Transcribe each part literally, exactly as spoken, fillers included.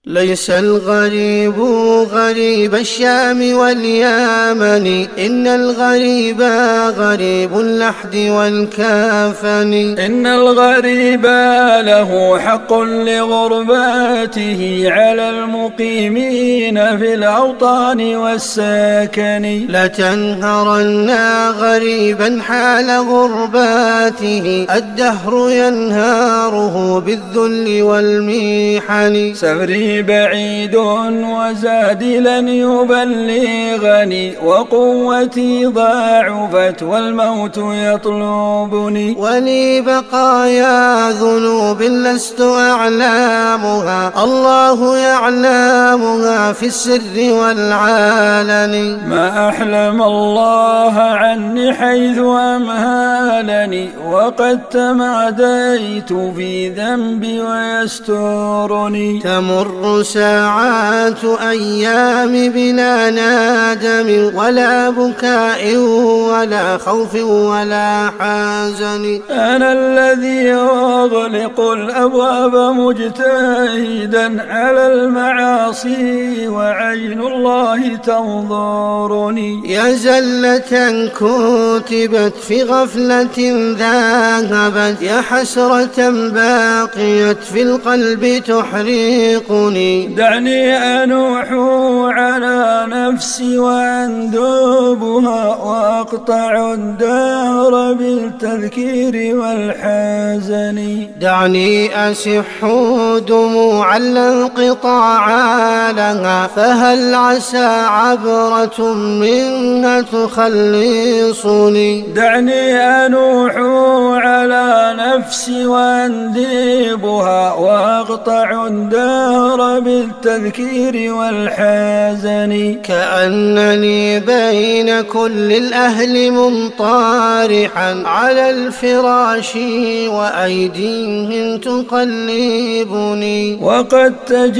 ليس الغريب غريب الشام واليمن، إن الغريب غريب اللحد والكفن. إن الغريب له حق لغرباته على المقيمين في الأوطان والسكن. لتنهرن غريبا حال غرباته، الدهر ينهاره بالذل والمحن. سفري بعيد وزادي لن يبلغني، وقوتي ضاعفت والموت يطلبني. ولي بقايا ذنوب لست أعلامها، الله يعلمها في السر والعلن. ما أحلم الله عني حيث أمهلني، وقد تماديت في ذنبي ويسترني. تمر ساعات أيام بلا نادم، ولا بكاء ولا خوف ولا حزن. أنا الذي أغلق الأبواب مجتهدا على المعاصي، وعين الله تنظرني. يا زلة كتبت في غفلة ذهبت، يا حسرة باقيت في القلب تحرقني. دعني أنوح على نفسي وأندوبها، وأقطع الدهر بالتذكير والحزن. دعني أسح دموعا لا انقطاع لها، فهل عسى عبرة منها تخلصني. دعني أنوح على نفسي وأنديبها، وأقطع الدهر بالتذكير والحزن. كأنني بين كل الأهل منطارحا على الفراش، وأيديهم تقلبني. وقد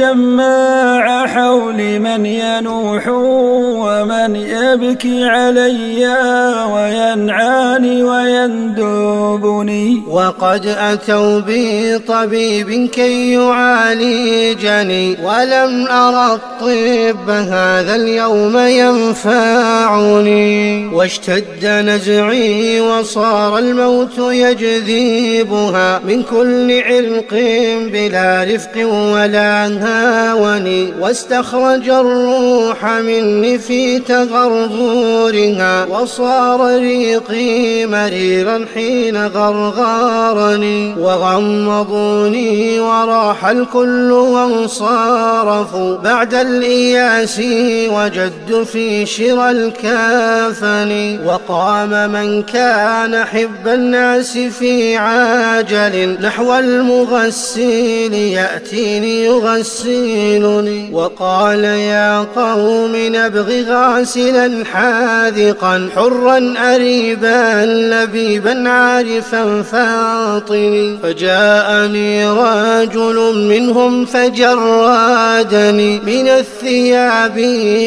تجمع حولي من ينوح ومن يبكي علي، وينعاني ويندبني. وقد أتوا بي طبيب كي يعالجني، ولم أرى الطب هذا اليوم ينفعني. واشتد نزعي وصار الموت يجذبها من كل عرق بلا رفق ولا هاون. واستخرج الروح مني في تغرغورها، وصار ريقي مريرا حين غرغرني. وغمضوني وراح الكل وانصرفوا بعد الإياس، وجد في شرى الكفن. وقام من كان حب الناس في عاجل نحو المغسل يأتيني يغسلني. وقال يا قوم نبغي غاسلا حاذقا حرا أريبا لبيبا عارفا فاطني. فجاءني رجل منهم فجرادني من الثياب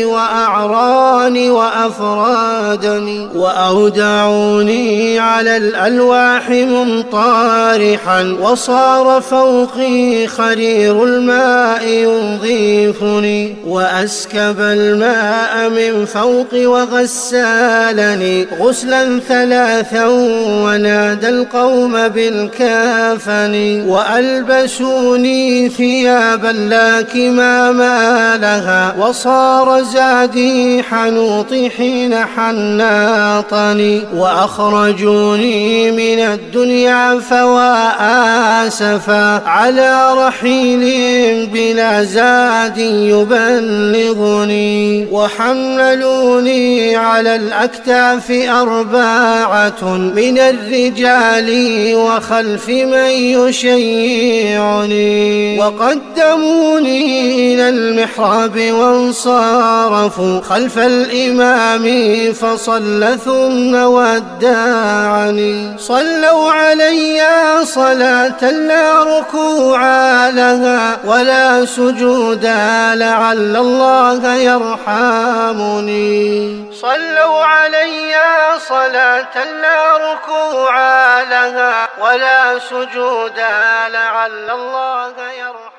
وأعراني وأفرادني. وأودعوني على الألواح منطارحا، وصار فوقي خرير الماء يضيفني. وأسكب الماء من فوقي وغسالني غسلا ثلاثا، ونادى القوم بالكفن. وألبسوني ثيابا لا كمام لها، وصار زادي حنوطي حين حناطني. وأخرجوني من الدنيا فواسفا على رحيل بلا زاد يبلغني. وحملوني على الأكتاف أربعة من الرجال وخلف من يشيعني. وقدموني إلى المحراب وانصرفوا خلف الإمام فصلى ثم ودعني. صلوا علي صلاة لا ركوع لها ولا سجود لعل الله يرحمني. صلوا علي صلاة لا ركوع لها ولا سجود لعل الله يرحمني.